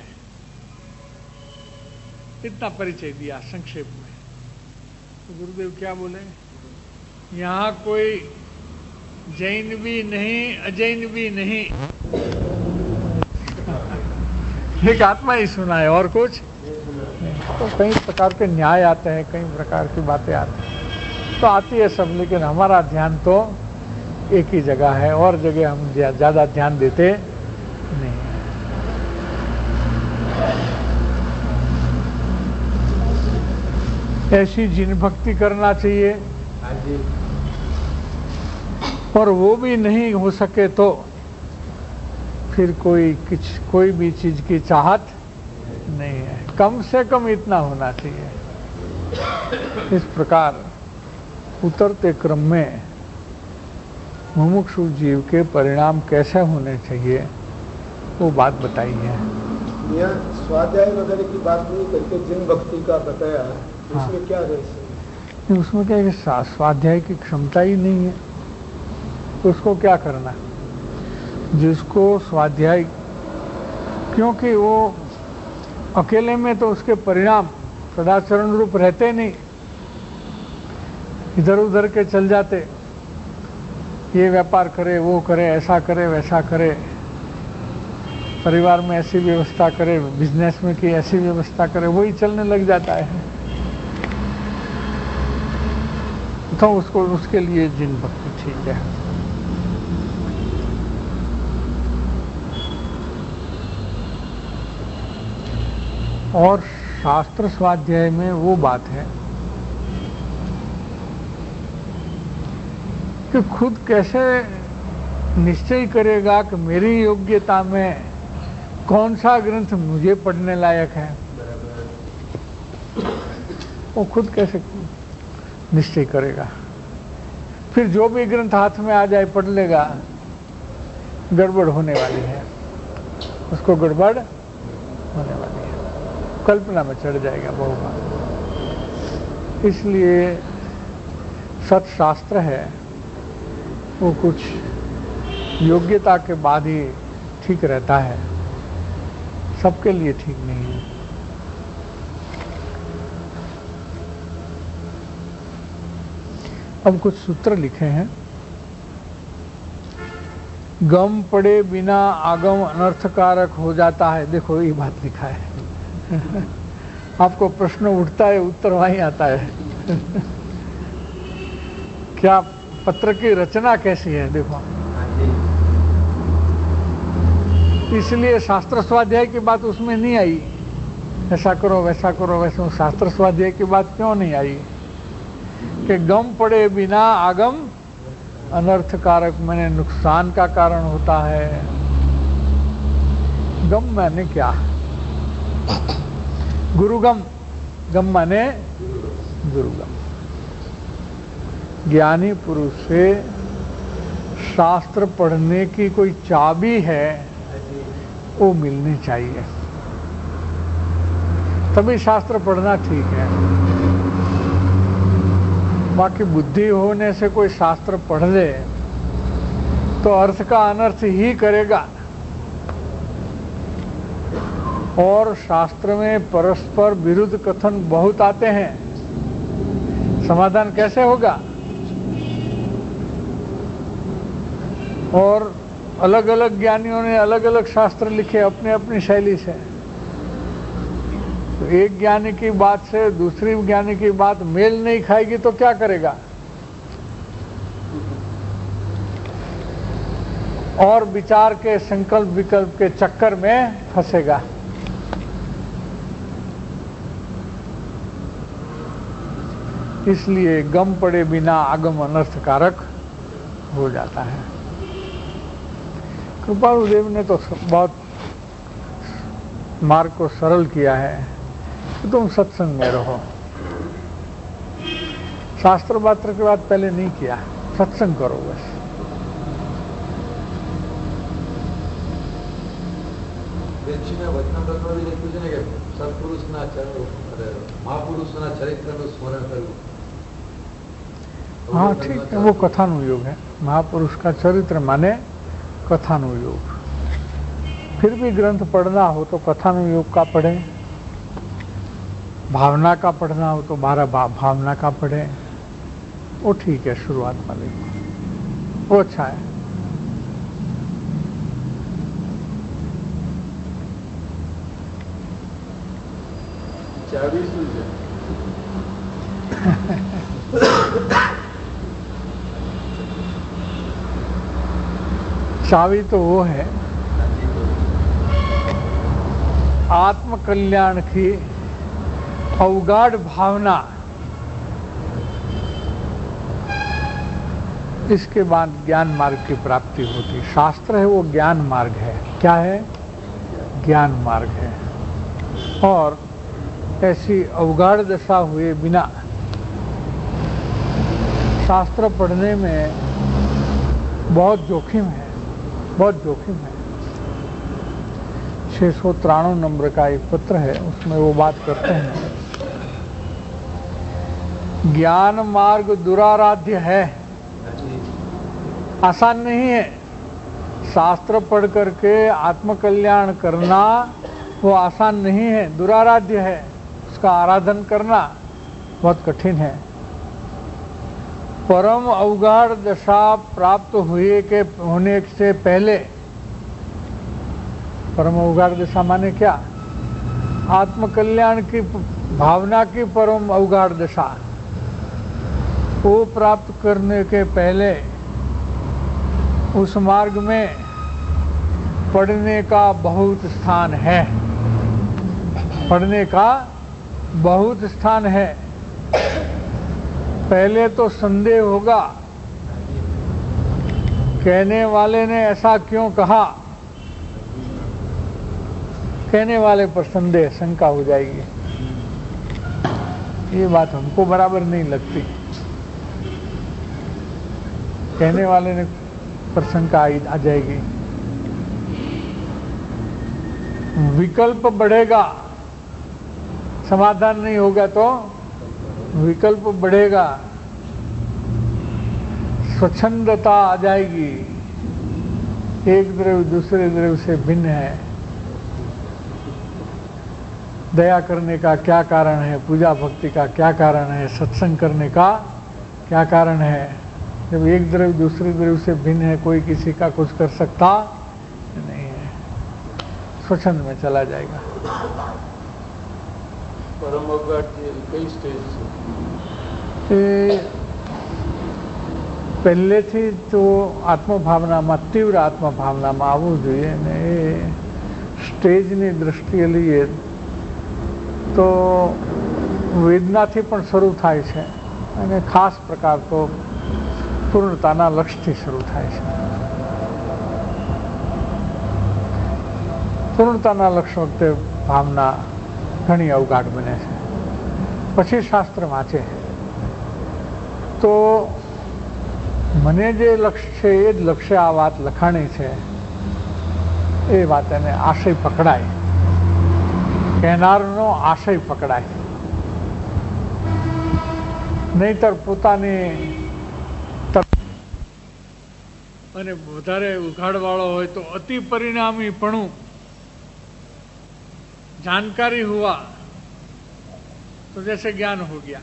Speaker 2: इतना परिचय दिया संक्षेप में। तो गुरुदेव क्या बोले, यहाँ कोई जैन भी नहीं, अजैन भी नहीं, एक आत्मा ही सुना है और कुछ। तो कई प्रकार के न्याय आते हैं, कई प्रकार की बातें आती हैं, तो आती है सब, लेकिन हमारा ध्यान तो एक ही जगह है, और जगह हम ज़्यादा ध्यान देते नहीं। ऐसी जिन भक्ति करना चाहिए, और वो भी नहीं हो सके तो फिर कोई भी चीज की चाहत नहीं है। कम से कम इतना होना चाहिए। इस प्रकार उतरते क्रम में मुमुक्षु जीव के परिणाम कैसे होने चाहिए वो बात बताई है।
Speaker 3: यहाँ स्वाध्याय वगैरह की बात नहीं करके जिन भक्ति का बताया,
Speaker 2: हाँ।
Speaker 3: उसमें क्या रहस्य है?
Speaker 2: उसमें क्या है, स्वाध्याय की क्षमता ही नहीं है, तो उसको क्या करना। जिसको स्वाध्याय, क्योंकि वो अकेले में तो उसके परिणाम सदाचरण रूप रहते नहीं, इधर उधर के चल जाते। ये व्यापार करे, वो करे, ऐसा करे, वैसा करे, परिवार में ऐसी व्यवस्था करे, बिजनेस में की ऐसी व्यवस्था करे, वही चलने लग जाता है। तो उसके लिए जिन भक्ति ठीक है। और शास्त्र स्वाध्याय में वो बात है कि खुद कैसे निश्चय करेगा कि मेरी योग्यता में कौन सा ग्रंथ मुझे पढ़ने लायक है, वो खुद कैसे निश्चय करेगा। फिर जो भी ग्रंथ हाथ में आ जाए पढ़ लेगा, गड़बड़ होने वाली है, उसको गड़बड़ होने वाली है, कल्पना में चढ़ जाएगा बहुबार। इसलिए सत्शास्त्र है वो कुछ योग्यता के बाद ही ठीक रहता है, सबके लिए ठीक नहीं है। अब कुछ सूत्र लिखे हैं। गम पड़े बिना आगम अनर्थकारक हो जाता है। देखो ये बात लिखा है। आपको प्रश्न उठता है, उत्तर वहीं आता है। क्या पत्र की रचना कैसी है देखो। इसलिए शास्त्र स्वाध्याय की बात उसमें नहीं आई, ऐसा करो वैसा करो वैसा। शास्त्र स्वाध्याय की बात क्यों नहीं आई कि गम पड़े बिना आगम अनर्थकारक, मैंने नुकसान का कारण होता है। गम माने क्या? गुरुगम, गम माने गुरुगम। ज्ञानी पुरुष से शास्त्र पढ़ने की कोई चाबी है वो मिलनी चाहिए, तभी शास्त्र पढ़ना ठीक है। बाकी बुद्धि होने से कोई शास्त्र पढ़ ले तो अर्थ का अनर्थ ही करेगा। और शास्त्र में परस्पर विरुद्ध कथन बहुत आते हैं, समाधान कैसे होगा? और अलग अलग ज्ञानियों ने अलग अलग शास्त्र लिखे अपने अपनी शैली से। तो एक ज्ञानी की बात से दूसरी ज्ञानी की बात मेल नहीं खाएगी तो क्या करेगा? और विचार के संकल्प विकल्प के चक्कर में फंसेगा। इसलिए गम पड़े बिना आगम अनर्थकारक हो जाता है। कृपालु देव ने तो बहुत मार्ग को सरल किया है कि तुम सत्संग में रहो। शास्त्र वात्र की बात पहले नहीं किया, सत्संग करो बस।
Speaker 3: महापुरुषના ચરિત્રનું સ્મરણ કરવું।
Speaker 2: हाँ ठीक है, वो कथानुयोग है। महापुरुष का चरित्र माने कथानुयोग। फिर भी ग्रंथ पढ़ना हो तो कथानुयोग का पढ़े, भावना का पढ़ना हो तो भावना का पढ़े, वो ठीक है शुरुआत वाले, वो अच्छा है।
Speaker 3: चाबी શું છે?
Speaker 2: चाबी तो वो है आत्म कल्याण की अवगाढ़ भावना, इसके बाद ज्ञान मार्ग की प्राप्ति होती। शास्त्र है वो ज्ञान मार्ग है। क्या है? ज्ञान मार्ग है। और ऐसी अवगाढ़ दशा हुए बिना शास्त्र पढ़ने में बहुत जोखिम है, बहुत जोखिम है। 693 नंबर का एक पत्र है, उसमें वो बात करते हैं, ज्ञान मार्ग दुराराध्य है, आसान नहीं है। शास्त्र पढ़ करके आत्मकल्याण करना वो आसान नहीं है, दुराराध्य है। उसका आराधन करना बहुत कठिन है। परम अवगाढ़ दशा प्राप्त होने से पहले, परम अवगाढ़ दशा माने क्या? आत्मकल्याण की भावना की परम अवगाढ़ दशा, वो प्राप्त करने के पहले उस मार्ग में पढ़ने का बहुत स्थान है, पढ़ने का बहुत स्थान है। पहले तो संदेह होगा, कहने वाले ने ऐसा क्यों कहा, कहने वाले पर संदेह, शंका हो जाएगी, ये बात हमको बराबर नहीं लगती। कहने वाले ने पर शंका आ जाएगी। विकल्प बढ़ेगा, समाधान नहीं होगा तो विकल्प बढ़ेगा, स्वच्छंदता आ जाएगी। एक द्रव्य दूसरे द्रव्य से भिन्न है। दया करने का क्या कारण है, पूजा भक्ति का क्या कारण है, सत्संग करने का क्या कारण है? जब एक द्रव्य दूसरे द्रव्य से भिन्न है, कोई किसी का कुछ कर सकता नहीं है, स्वच्छंद में चला जाएगा।
Speaker 3: પરમ અવગાઢ કઈ સ્ટેજ
Speaker 2: છે? પહેલેથી તો આત્મભાવનામાં, તીવ્ર આત્મભાવનામાં આવવું જોઈએ ને એ સ્ટેજની દ્રષ્ટિએ લઈએ તો વેદનાથી પણ શરૂ થાય છે અને ખાસ પ્રકાર તો પૂર્ણતાના લક્ષ્યથી શરૂ થાય છે। પૂર્ણતાના લક્ષ્ય વખતે ભાવના ઘણી અવગાઢ બને છે। પછી શાસ્ત્ર વાંચે તો મને જે લક્ષ્ય છે એ જ લક્ષ્ય આ વાત લખાણી છે, એ વાત એને આશય પકડાય, કહેનારનો આશય પકડાય। નહીતર પોતાની અને વધારે ઉઘાડવાળો હોય તો અતિ પરિણામીપણું, जानकारी हुआ तो जैसे ज्ञान हो गया।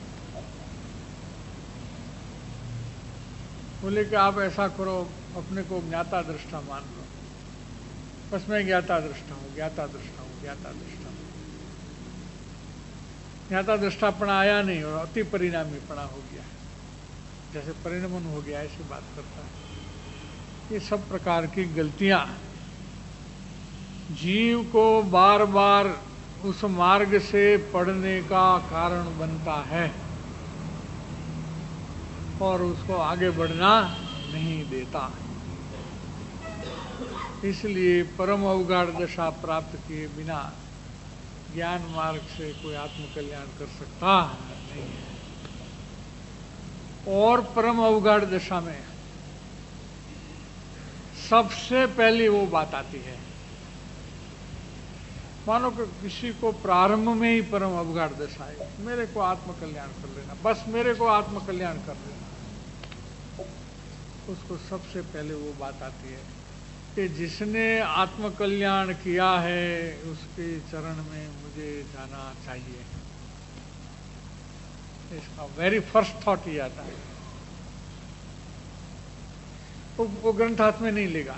Speaker 2: बोले कि आप ऐसा करो, अपने को ज्ञाता दृष्टा मान लो, बस मैं ज्ञाता दृष्टा हूँ, ज्ञाता दृष्टा हूँ, ज्ञाता दृष्टा हूँ। ज्ञाता दृष्टापना आया नहीं और अति परिणामीपना हो गया, जैसे परिणमन हो गया, ऐसी बात करता है। ये सब प्रकार की गलतियां जीव को बार बार उस मार्ग से पढ़ने का कारण बनता है। और उसको आगे बढ़ना नहीं देता। इसलिए परम अवगाढ़ दशा प्राप्त किए बिना ज्ञान मार्ग से कोई आत्म कल्याण कर सकता नहीं है। और परम अवगाढ़ दशा में सबसे पहली वो बात आती है, मानो कि किसी को प्रारंभ में ही परम अवगाढ़ दशा है, मेरे को आत्म कल्याण कर लेना, बस मेरे को आत्म कल्याण कर लेना, उसको सबसे पहले वो बात आती है कि जिसने आत्म कल्याण किया है उसके चरण में मुझे जाना चाहिए। इसका वेरी फर्स्ट थॉट ही आता है। वो ग्रंथ हाथ में नहीं लेगा,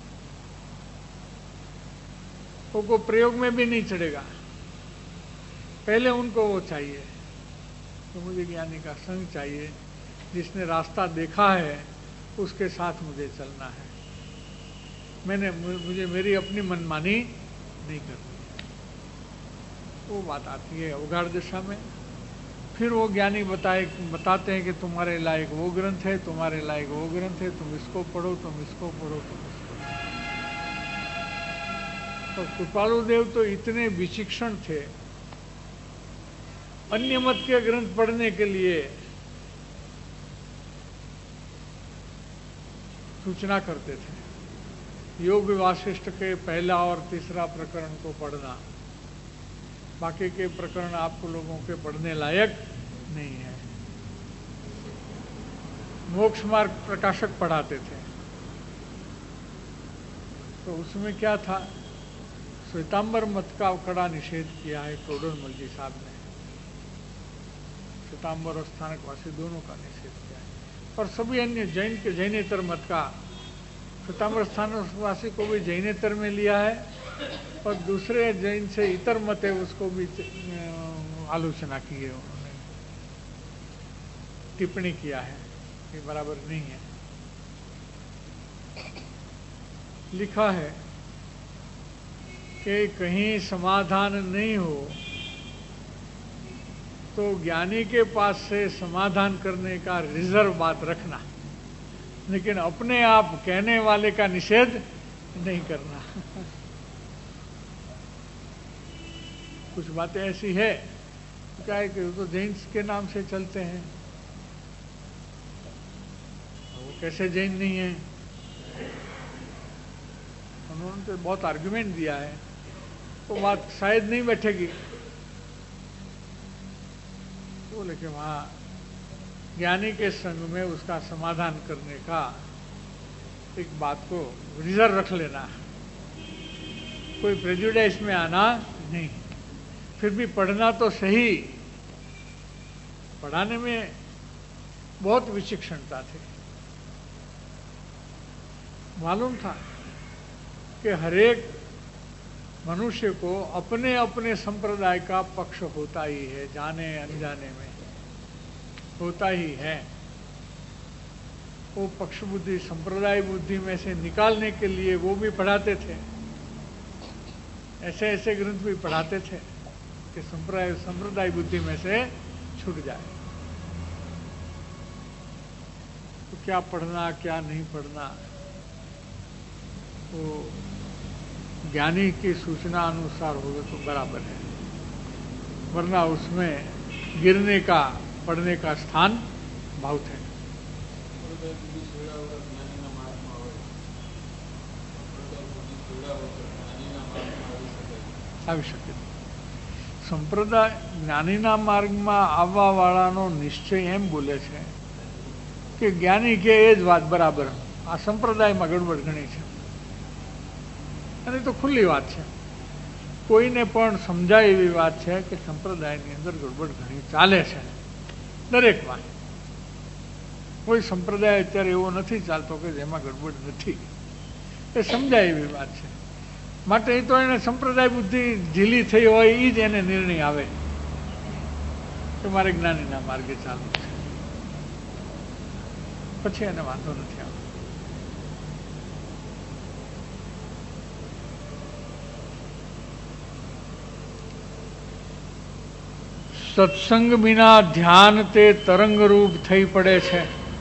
Speaker 2: वो प्रयोग में भी नहीं चढ़ेगा, पहले उनको वो चाहिए तो मुझे ज्ञानी का संग चाहिए, जिसने रास्ता देखा है उसके साथ मुझे चलना है, मुझे मेरी अपनी मनमानी नहीं करनी। वो बात आती है अवगाढ़ दिशा में। फिर वो ज्ञानी बताते हैं कि तुम्हारे लायक वो ग्रंथ है, तुम्हारे लायक वो ग्रंथ है, तुम इसको पढ़ो, तुम इसको पढ़ो, तुम इसको पढ़ो। और कृपालु देव तो इतने विचक्षण थे, अन्य मत के ग्रंथ पढ़ने के लिए सूचना करते थे। योग वासिष्ठ के पहला और तीसरा प्रकरण को पढ़ना, बाकी के प्रकरण आपको लोगों के पढ़ने लायक नहीं है। मोक्ष मार्ग प्रकाशक पढ़ाते थे, तो उसमें क्या था, श्वेतांबर मत का कड़ा निषेध किया है टोडरमल जी साहब ने। श्वेतांबर और स्थानकवासी दोनों का निषेध किया है, और सभी अन्य जैनेतर मत का, श्वेतांबर स्थानकवासी को भी जैनेतर में लिया है, और दूसरे जैन से इतर मत है उसको भी आलोचना की है, उन्होंने टिप्पणी किया है कि बराबर नहीं है। लिखा है कि कहीं समाधान नहीं हो तो ज्ञानी के पास से समाधान करने का रिजर्व बात रखना, लेकिन अपने आप कहने वाले का निषेध नहीं करना। कुछ बातें ऐसी है, क्या है कि तो जैन के नाम से चलते हैं, वो कैसे जैन नहीं है? उन्होंने तो बहुत आर्गुमेंट दिया है, तो बात शायद नहीं बैठेगी। बोले कि वहां ज्ञानी के संग में उसका समाधान करने का एक बात को रिजर्व रख लेना, कोई प्रेजुडाइज में आना नहीं। फिर भी पढ़ना तो सही, पढ़ाने में बहुत विचक्षणता थी। मालूम था कि हरेक मनुष्य को अपने अपने संप्रदाय का पक्ष होता ही है, जाने अनजाने में होता ही है। वो पक्ष बुद्धि संप्रदाय बुद्धि में से निकालने के लिए वो भी पढ़ाते थे, ऐसे ऐसे ग्रंथ भी पढ़ाते थे कि संप्रदाय बुद्धि में से छूट जाए। तो क्या पढ़ना क्या नहीं पढ़ना, तो ज्ञानी की सूचना अनुसार होगा तो बराबर है, वरना उसमें गिरने का पढ़ने का स्थान बहुत है। આવી શકે સંપ્રદાય જ્ઞાનીના માર્ગમાં આવવાવાળાનો નિશ્ચય એમ બોલે છે કે જ્ઞાની કે એ જ વાત બરાબર, આ સંપ્રદાયમાં ગડબડ ઘણી છે, અને તો ખુલ્લી વાત છે, કોઈને પણ સમજાય એવી વાત છે કે સંપ્રદાયની અંદર ગડબડ ઘણી ચાલે છે દરેકમાં. કોઈ સંપ્રદાય અત્યારે એવો નથી ચાલતો કે જેમાં ગડબડ નથી, એ સમજાય એવી વાત છે. માટે એ તો એને સંપ્રદાય બુદ્ધિ ઢીલી થઈ હોય એ જ એને નિર્ણય આવે કે મારે જ્ઞાનીના માર્ગે ચાલવું છે, પછી એને વાંધો નથી આવતો. સત્સંગ વિના ધ્યાન તે તરંગ રૂપ થઈ પડે છે.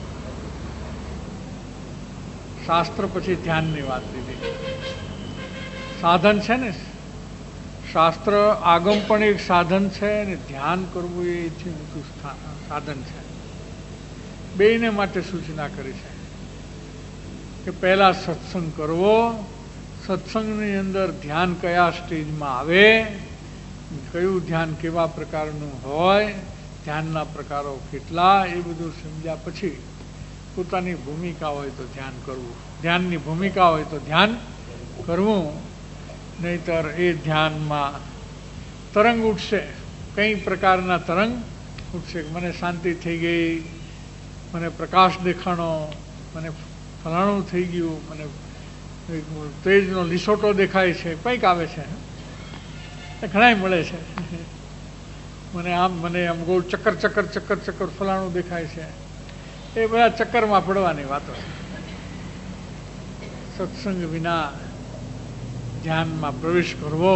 Speaker 2: શાસ્ત્ર પછી ધ્યાનની વાત લીધી. સાધન છે ને, શાસ્ત્ર આગમ પણ એક સાધન છે અને ધ્યાન કરવું એ એથી ઊંચું સાધન છે. બેયને માટે સૂચના કરી છે કે પહેલા સત્સંગ કરવો, સત્સંગની અંદર ધ્યાન કયા સ્ટેજમાં આવે, કયું ધ્યાન કેવા પ્રકારનું હોય, ધ્યાનના પ્રકારો કેટલા, એ બધું સમજ્યા પછી પોતાની ભૂમિકા હોય તો ધ્યાન કરવું, ધ્યાનની ભૂમિકા હોય તો ધ્યાન કરવું. નહીતર એ ધ્યાનમાં તરંગ ઉઠશે, કઈ પ્રકારના તરંગ ઉઠશે. મને શાંતિ થઈ ગઈ, મને પ્રકાશ દેખાણો, મને ફલાણું થઈ ગયું, મને તેજનો લીસોટો દેખાય છે, કંઈક આવે છે, ઘણાય મળે છે. મને આમ ગોળ ચક્કર ચક્કર ચક્કર ચક્કર ફલાણું દેખાય છે. એ બધા ચક્કરમાં પડવાની વાતો છે. સત્સંગ વિના ધ્યાનમાં પ્રવેશ કરવો.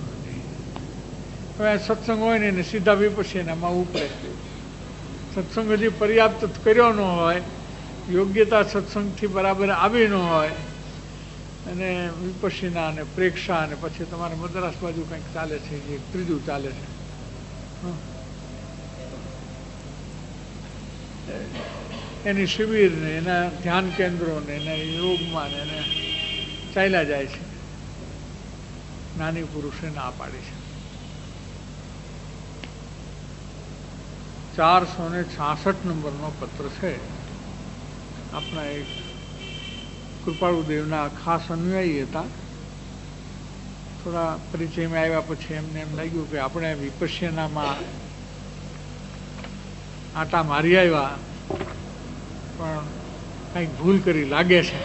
Speaker 2: હવે સત્સંગ હોય ને એને સીધા વિપશ્યનામાં ઉપરે. સત્સંગ હજી પર્યાપ્ત કર્યો ન હોય, યોગ્યતા સત્સંગથી બરાબર આવી ન હોય, અને વિપશ્યના અને પ્રેક્ષા અને પછી તમારે મદ્રાસ બાજુ કંઈક ચાલે છે, જે ત્રીજું ચાલે છે, એની શિબિર ને એના ધ્યાન કેન્દ્રો ને એના યોગમાં ને એને ચાલ્યા જાય છે. નાની પુરુષે ના પાડી છે. 466 નંબરનો પત્ર છે. આપણા એક કૃપાળુદેવના ખાસ અનુયાયી હતા. થોડા પરિચયમાં આવ્યા પછી એમને એમ લાગ્યું કે આપણે વિપશ્યનામાં આટા મારી આવ્યા પણ કંઈક ભૂલ કરી લાગે છે.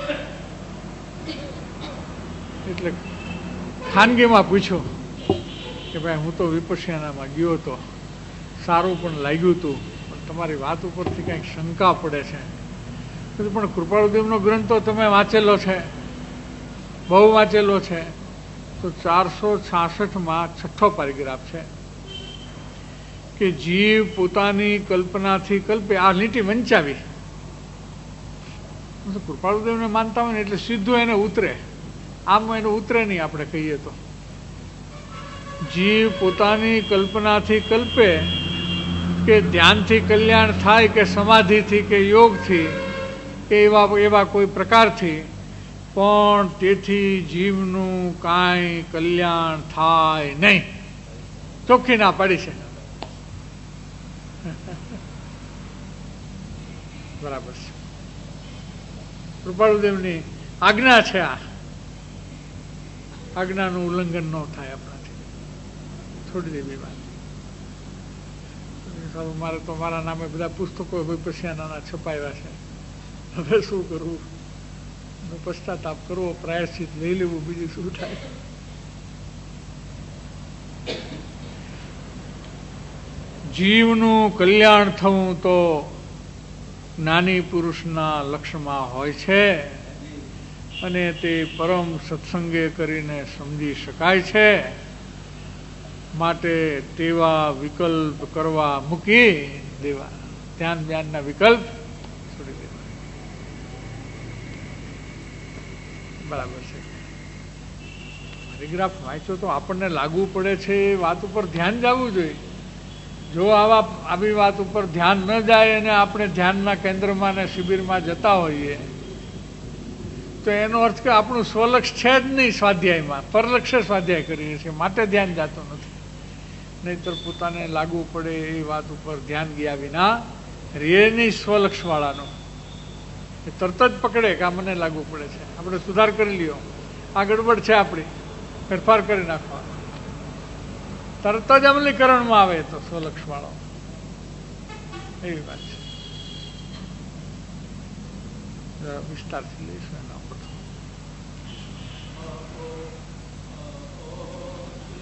Speaker 2: એટલે ખાનગીમાં પૂછ્યું કે ભાઈ હું તો વિપશ્યનામાં ગયો હતો, સારું પણ લાગ્યું હતું, પણ તમારી વાત ઉપરથી કંઈક શંકા પડે છે. પણ કૃપાળુદેવનો ગ્રંથ તો તમે વાંચેલો છે, બહુ વાંચેલો છે. તો 466માં 6થો પેરેગ્રાફ છે કે જીવ પોતાની કલ્પનાથી કલ્પે. આ લીટી વંચાવી. કૃપાળુદેવને માનતા હોય ને એટલે સીધું એને ઉતરે, આમ એને ઉતરે નહીં. આપણે કહીએ તો જીવ પોતાની કલ્પનાથી કલ્પે કે ધ્યાનથી કલ્યાણ થાય કે સમાધિથી કે યોગથી કે એવા કોઈ પ્રકારથી, પણ તેથી જીવનું કાંઈ કલ્યાણ થાય નહીં. ચોખ્ખી ના પાડી છે. બરાબર છે. કૃપાળુદેવની આજ્ઞા છે. આ આજ્ઞાનું ઉલ્લંઘન ન થાય આપણાથી. છોડી દેવી વાત. મારે તો મારા નામે બધા પુસ્તકો વિપશ્યનાના છપાવ્યા છે. હવે શું કરવું? પશ્ચાતાપ કરવો, પ્રાયશ્ચિત લઈ લેવું, બીજું શું થાય? જીવનું કલ્યાણ થવું તો જ્ઞાની પુરુષના લક્ષ્યમાં હોય છે અને તે પરમ સત્સંગે કરીને સમજી શકાય છે. માટે તેવા વિકલ્પ કરવા મૂકી દેવા. ધ્યાન જ્ઞાનના વિકલ્પ છોડી દેવા. બરાબર છે. પેરેગ્રાફ વાંચો તો આપણને લાગુ પડે છે એ વાત ઉપર ધ્યાન જવું જોઈએ. જો આવી વાત ઉપર ધ્યાન ન જાય અને આપણે ધ્યાનના કેન્દ્રમાં ને શિબિરમાં જતા હોઈએ તો એનો અર્થ કે આપણું સ્વલક્ષ છે જ નહીં સ્વાધ્યાયમાં, પરલક્ષ્ય સ્વાધ્યાય કરીએ છીએ, માટે ધ્યાન જતું નથી. નહીતર પોતાને લાગુ પડે એ વાત ઉપર ધ્યાન ગયા વિના રે નહીં સ્વલક્ષ વાળાનો. એ તરત જ પકડે કે આ મને લાગુ પડે છે, આપણે સુધાર કરી લ્યો, આ ગડબડ છે, આપણી ફેરફાર કરી નાખવા. તરત જ અમલીકરણમાં આવે તો સ્વલક્ષ વાળો. એવી વાત છે. વિસ્તારથી લઈશું એના પર.